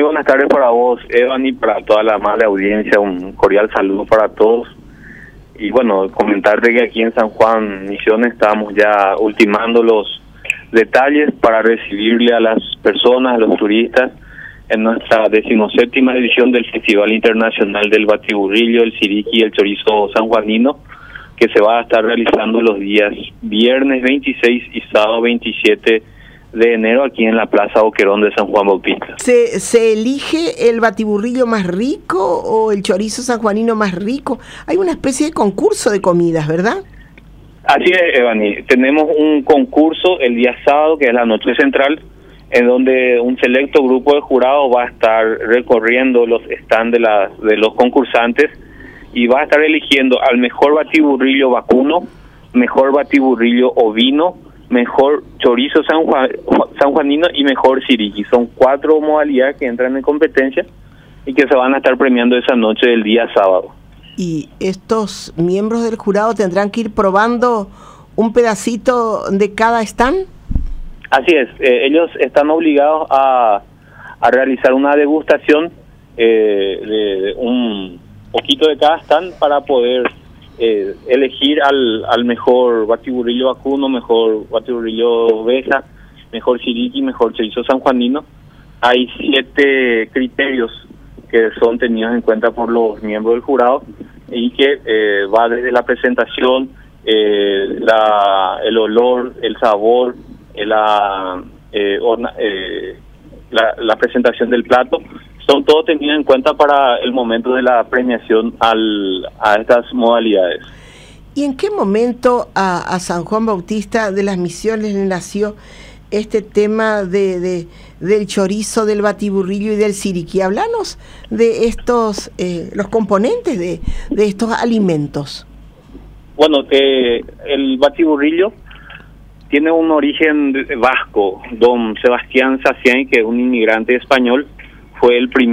buenas tardes para vos, Evan, y para toda la amable audiencia. Un cordial saludo para todos. Y bueno, comentarte que aquí en San Juan Misiones estamos ya ultimando los detalles para recibirle a las personas, a los turistas, en nuestra 17ª edición del Festival Internacional del Batiburrillo, el Siriqui y el Chorizo sanjuanino, que se va a estar realizando los días viernes 26 y sábado 27 de enero aquí en la Plaza Boquerón de San Juan Bautista. ¿Se elige el batiburrillo más rico o el chorizo sanjuanino más rico? Hay una especie de concurso de comidas, ¿verdad? Así es, Evani. Tenemos un concurso el día sábado, que es la noche central, en donde un selecto grupo de jurados va a estar recorriendo los stands de los concursantes y va a estar eligiendo al mejor batiburrillo vacuno, mejor batiburrillo ovino, mejor chorizo sanjuanino y mejor siriqui. Son 4 modalidades que entran en competencia y que se van a estar premiando esa noche del día sábado. ¿Y estos miembros del jurado tendrán que ir probando un pedacito de cada stand? Así es, ellos están obligados a realizar una degustación de un poquito de cada stand para poder elegir al mejor batiburrillo vacuno, mejor batiburrillo oveja, mejor siriqui, mejor chorizo sanjuanino. Hay 7 criterios que son tenidos en cuenta por los miembros del jurado y que va desde la presentación, el olor, el sabor, la presentación del plato. Son todos tenidos en cuenta para el momento de la premiación a estas modalidades. ¿Y en qué momento a San Juan Bautista de las Misiones le nació este tema del chorizo, del batiburrillo y del siriqui? Háblanos de estos, los componentes de estos alimentos. Bueno, el batiburrillo tiene un origen vasco. Don Sebastián Sacián, que es un inmigrante español, fue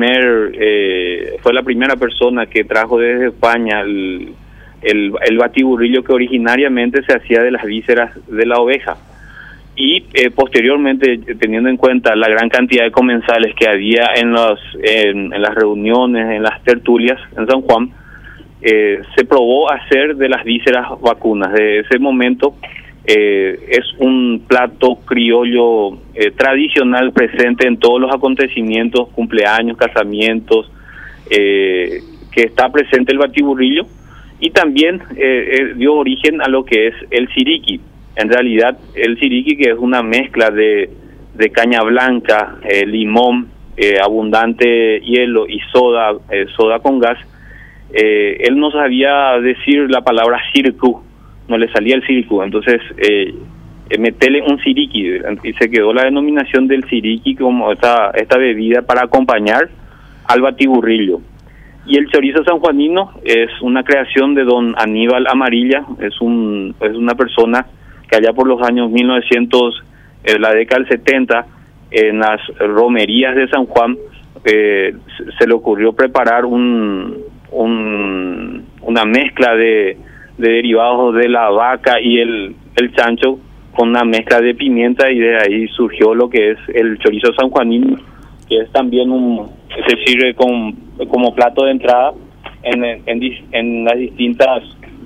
la primera persona que trajo desde España el batiburrillo, que originariamente se hacía de las vísceras de la oveja. Y posteriormente, teniendo en cuenta la gran cantidad de comensales que había en las reuniones, en las tertulias en San Juan, se probó hacer de las vísceras vacunas. Desde ese momento es un plato criollo tradicional, presente en todos los acontecimientos, cumpleaños, casamientos, que está presente el batiburrillo, y también dio origen a lo que es el siriqui. En realidad, el siriqui, que es una mezcla de caña blanca, limón, abundante hielo y soda con gas. Él no sabía decir la palabra circu, no le salía el circu, entonces metele un siriqui, y se quedó la denominación del siriqui como esta bebida para acompañar al batiburrillo. Y el chorizo sanjuanino es una creación de don Aníbal Amarilla. Es una persona que allá por los años 1900, la década del 70, en las romerías de San Juan, se le ocurrió preparar una mezcla de derivados de la vaca y el chancho, con una mezcla de pimienta, y de ahí surgió lo que es el chorizo sanjuanino, que es también se sirve como plato de entrada en las distintas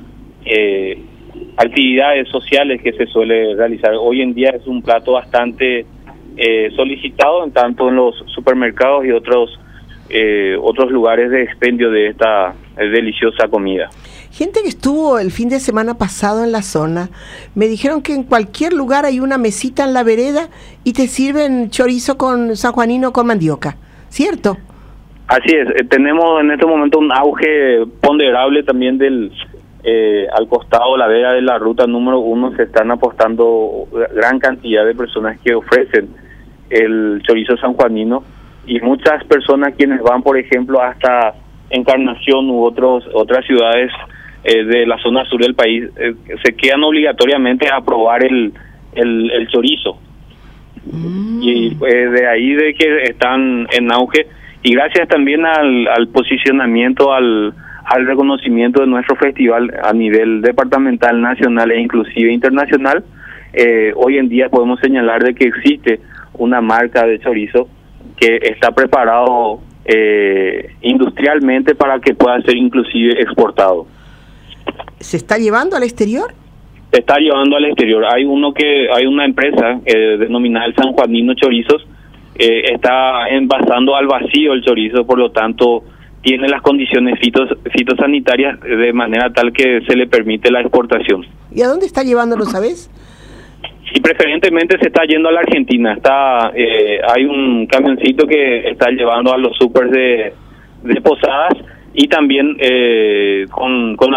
actividades sociales que se suele realizar. Hoy en día es un plato bastante solicitado, tanto en los supermercados y otros lugares de expendio de esta deliciosa comida. Gente que estuvo el fin de semana pasado en la zona, me dijeron que en cualquier lugar hay una mesita en la vereda y te sirven chorizo con sanjuanino con mandioca, ¿cierto? Así es, tenemos en este momento un auge ponderable también al costado, la vera de la ruta número 1, se están apostando gran cantidad de personas que ofrecen el chorizo sanjuanino, y muchas personas quienes van, por ejemplo, hasta Encarnación u otras ciudades de la zona sur del país, se quedan obligatoriamente a probar el chorizo. Y de ahí de que están en auge, y gracias también al posicionamiento, al reconocimiento de nuestro festival a nivel departamental, nacional e inclusive internacional. Hoy en día podemos señalar de que existe una marca de chorizo que está preparado industrialmente para que pueda ser inclusive exportado. ¿Se está llevando al exterior? Se está llevando al exterior. Hay una empresa denominada el Sanjuanino Chorizos, está envasando al vacío el chorizo, por lo tanto tiene las condiciones fitosanitarias de manera tal que se le permite la exportación. ¿Y a dónde está llevándolo, sabes? Y preferentemente se está yendo a la Argentina. Hay un camioncito que está llevando a los supers de Posadas, y también con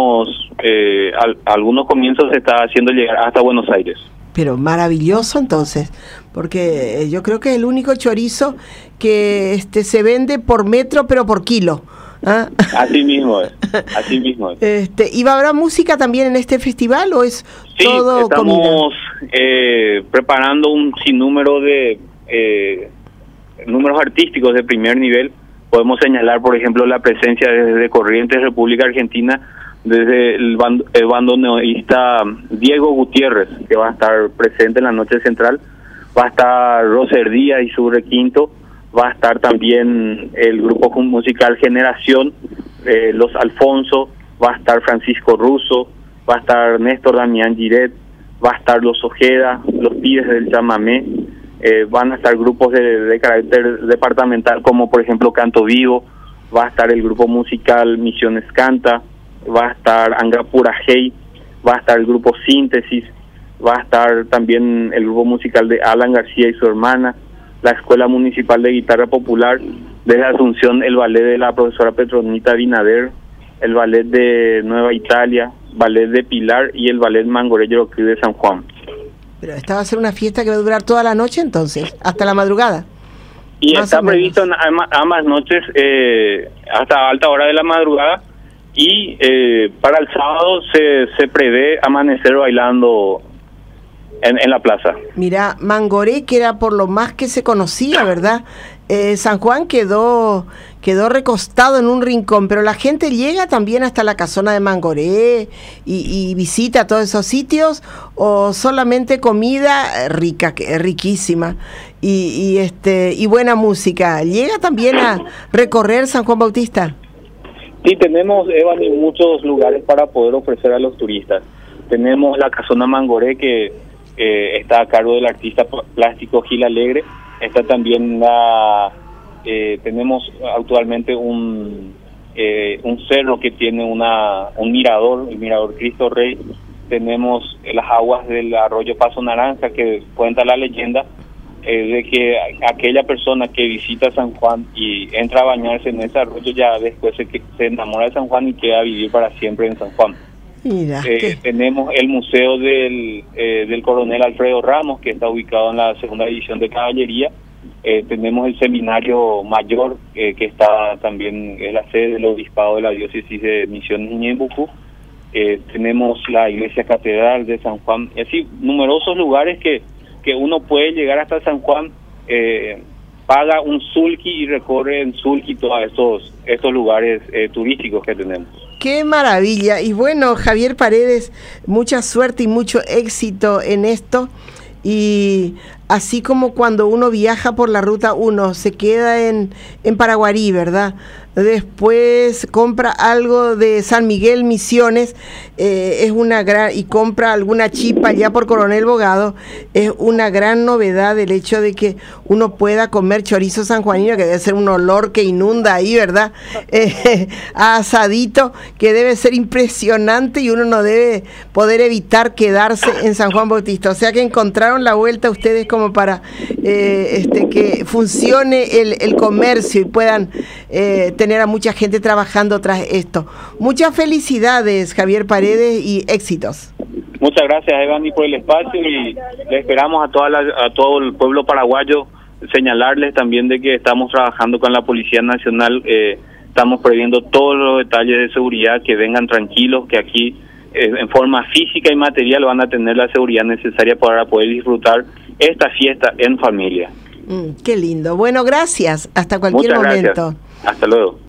algunos comienzos se está haciendo llegar hasta Buenos Aires. Pero maravilloso entonces, porque yo creo que es el único chorizo que se vende por metro pero por kilo. ¿Ah? Así mismo es, así mismo es. ¿Y va a haber música también en este festival o es todo comida? Sí, estamos preparando un sinnúmero de números artísticos de primer nivel. Podemos señalar, por ejemplo, la presencia desde Corrientes, República Argentina, desde el bandoneonista Diego Gutiérrez, que va a estar presente en la noche central. Va a estar Roser Díaz y su requinto. Va a estar también el grupo musical Generación, Los Alfonso. Va a estar Francisco Russo. Va a estar Néstor Damián Giret. Va a estar Los Ojeda, Los Pibes del Chamamé. Van a estar grupos de carácter departamental, como por ejemplo Canto Vivo. Va a estar el grupo musical Misiones Canta. Va a estar Angapura Hey. Va a estar el grupo Síntesis. Va a estar también el grupo musical de Alan García y su hermana, la Escuela Municipal de Guitarra Popular, desde Asunción el ballet de la profesora Petronita Binader, el ballet de Nueva Italia, ballet de Pilar y el ballet Mangorello de San Juan. Pero esta va a ser una fiesta que va a durar toda la noche entonces, hasta la madrugada. Y está previsto en ambas noches hasta alta hora de la madrugada, y para el sábado se prevé amanecer bailando en la plaza. Mira, Mangoré, que era por lo más que se conocía, ¿verdad? San Juan quedó recostado en un rincón, pero la gente llega también hasta la casona de Mangoré y visita todos esos sitios, o solamente comida rica, que es riquísima, y buena música. ¿Llega también a recorrer San Juan Bautista? Sí, tenemos, Evan, muchos lugares para poder ofrecer a los turistas. Tenemos la casona Mangoré, que está a cargo del artista plástico Gil Alegre. Está también tenemos actualmente un cerro que tiene un mirador, el mirador Cristo Rey. Tenemos las aguas del arroyo Paso Naranja, que cuenta la leyenda de que aquella persona que visita San Juan y entra a bañarse en ese arroyo, ya después se enamora de San Juan y queda a vivir para siempre en San Juan. Mira, tenemos el museo del coronel Alfredo Ramos, que está ubicado en la segunda división de caballería. Tenemos el seminario mayor, que está también en la sede del obispado de la diócesis de Misiones Ñembucú. Tenemos la iglesia catedral de San Juan, y así numerosos lugares que uno puede llegar hasta San Juan, paga un sulky y recorre en sulky todos estos lugares turísticos que tenemos. ¡Qué maravilla! Y bueno, Javier Paredes, mucha suerte y mucho éxito en esto. Y así como cuando uno viaja por la ruta 1, se queda en Paraguarí, ¿verdad? Después compra algo de San Miguel Misiones, es una gran, y compra alguna chipa ya por Coronel Bogado. Es una gran novedad el hecho de que uno pueda comer chorizo sanjuanino, que debe ser un olor que inunda ahí, ¿verdad? Asadito, que debe ser impresionante, y uno no debe poder evitar quedarse en San Juan Bautista. O sea que encontraron la vuelta ustedes como para que funcione el comercio y puedan tener a mucha gente trabajando tras esto. Muchas felicidades, Javier Paredes, y éxitos. Muchas gracias, Evani, por el espacio, y le esperamos a todo el pueblo paraguayo. Señalarles también de que estamos trabajando con la Policía Nacional, estamos previendo todos los detalles de seguridad, que vengan tranquilos, que aquí en forma física y material van a tener la seguridad necesaria para poder disfrutar esta fiesta en familia. Qué lindo. Bueno, gracias. Hasta cualquier momento. Gracias. Hasta luego.